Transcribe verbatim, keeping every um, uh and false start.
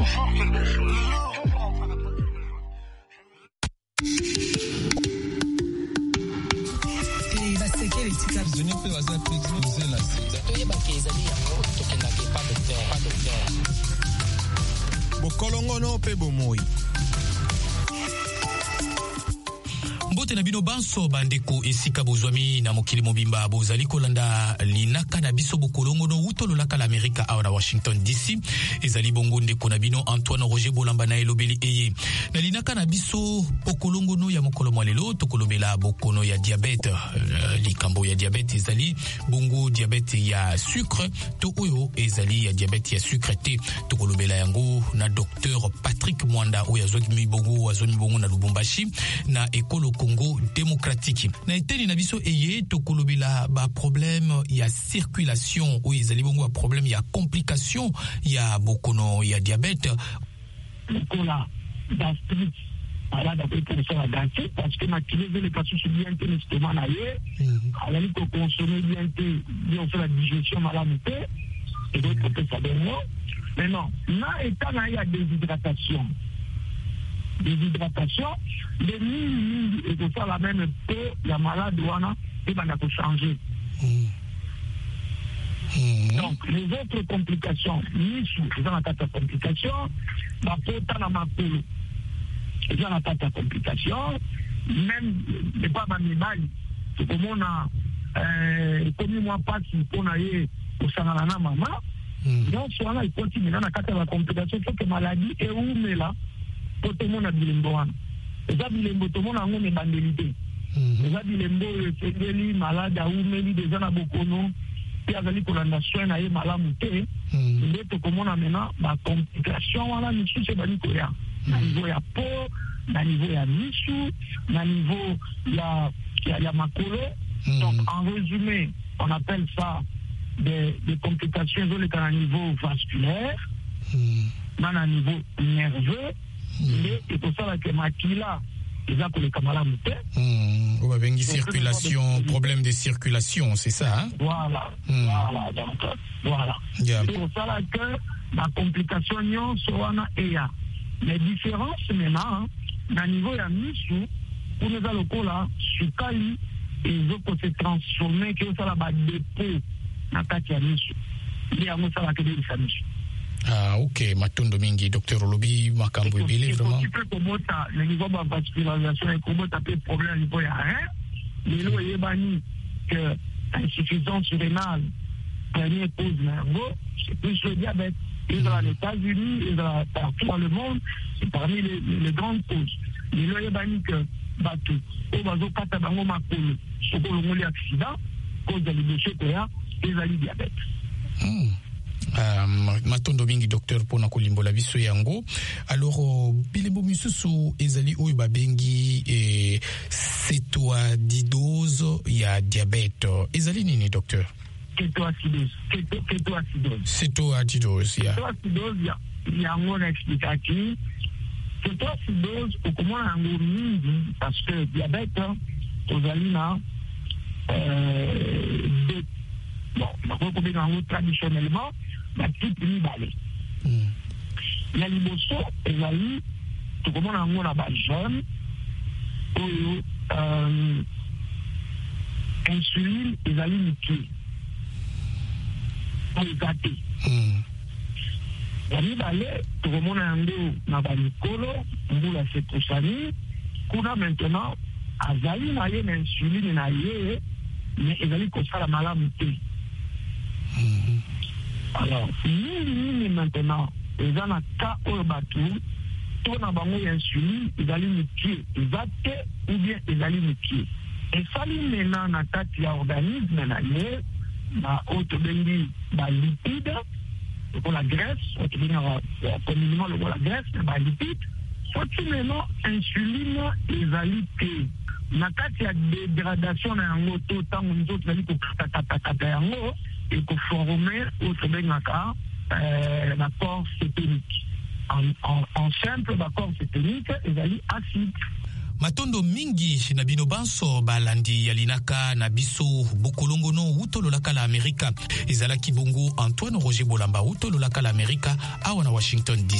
Bokolongono pe bomoi. Mbote na bino banso bandeko esika bozwami na mokili mobimba bozali kolanda linaka na biso bokolongono utolo laka la Amerika awa na Washington D C ezali bongo ndeko na bino Antoine Roger Bolamba na elobeli eye na linaka na biso bokolongono ya mokolo mwalelo tokolobela bokono ya diabete uh, likambo ya diabete ezali bongo diabete ya sucre to oyo ezali ya diabete ya sucre te tokolobela yango na docteur Patrick Mwanda oyo azwaki bongo azoni bongo na Lubumbashi na ekolo Congo démocratique. Na eteni na biso eye tokolobela ba problème ya circulation ou ezali bongo ba problème ya complication ya bokono ya diabète. Kola gastrique. Voilà d'après pour ça la gastrique parce que m'activer les patients sur bien que l'estomac na yé. Alors il faut consommer bien que bien faire la digestion malade et donc on peut ça bien. Mais non, là étant là il y a déshydratation. Déshydratation, les mille et de faire la même peau, la malade ouana, et ben, il faut changer. Mmh. Mmh. Donc, les autres complications, ni sous, ils ont la complication, la peau, t'as ma peau, ils ont la complication, même, les pas animal, c'est comme on a, euh, comme moi, pas si on a eu au Sanalana, maman, donc, soit là, il continue, dans la complication, c'est que maladie est où, mais là, tout le monde a bilembo wana eza bilembo tout le monde a ngone bandelité eza bilembo efengeli malade aumeli déjà na bokono pe azali kolanda soin na ye malamu te nde tokomona maintenant ba complication wana misusu ebali koya na niveau ya peau na niveau ya misu na niveau ya ya, ya makolo donc en résumé on appelle ça des, des complications à niveau vasculaire na na niveau nerveux. Mais c'est pour ça que Makila, ils ont les camarades. On va venir circulation, problème de circulation, c'est ça? Hein? Voilà, mm. voilà, donc, voilà. Yeah. C'est pour ça que la complication, c'est là. Les différences maintenant, à niveau de Misu, pour nous allons là, sur Kali, ils ont se transformer, que ça là, dépôt, dans Katia Misu. Il y a un ça là que des Misu. Ah, ok. Matondo mingi, docteur Olobi, makambo ebele, vraiment. Si tu peux commencer, le niveau de la vascularisation, et comment tu as des problèmes au niveau de rien, mais là, il y a que l'insuffisance rénale, première cause nerveuse, c'est plus le diabète. Et dans les États-Unis, et dans, partout dans le monde, c'est parmi les, les, les grandes causes. Mais là, il y a que, bateau, au bateau, quand tu as un macolo, ce qu'on a accident, cause de l'ébauché, et le diabète. Hmm. Um, matondo mingi docteur pona kolimbola biso yango alors bilembo misusu ezali oyo babengi eh, cétoacidose ya diabète ezali nini docteur? Cétoacidose cétoacidose cétoacidose ya cétoacidose ya yango na expliquer cétoacidose okomona yango mingi parce que diabète ozali na euh, de bon nakoki kobenga yango traditionnellement la type mibale. La liboso ezali tokomona yango na ba jeune oyo euh, insuline ezali mike oyo eza te. Ya mibale tokomona yango na ba mikolo mbula sekosani kuna maintenant azali na ye na insuline na ye mais ezali kosala malamu te. Alors, nous, maintenant, ils ont un cas au bateau, tout n'a pas d'insuline, ils allaient me tuer, ils allaient ou bien ils allaient me tuer. Et ça, maintenant, dans un organisme, na autre bengi, la lipide, la graisse, communément la graisse, la lipide, soit maintenant, insuline, ils allaient tuer. Na kati ya dégradation na yango to tango nzoto zali ko kata yango et ko former autre bengaka euh la corps cétonique en, en, en simple la corps cétonique ezali acide. Matondo mingi na bino banso balandi yalinaka na biso bokolongono utolo laka la Amerika ezala kibongo Antoine Roger Bolamba utolo laka la Amerika awa na Washington D C.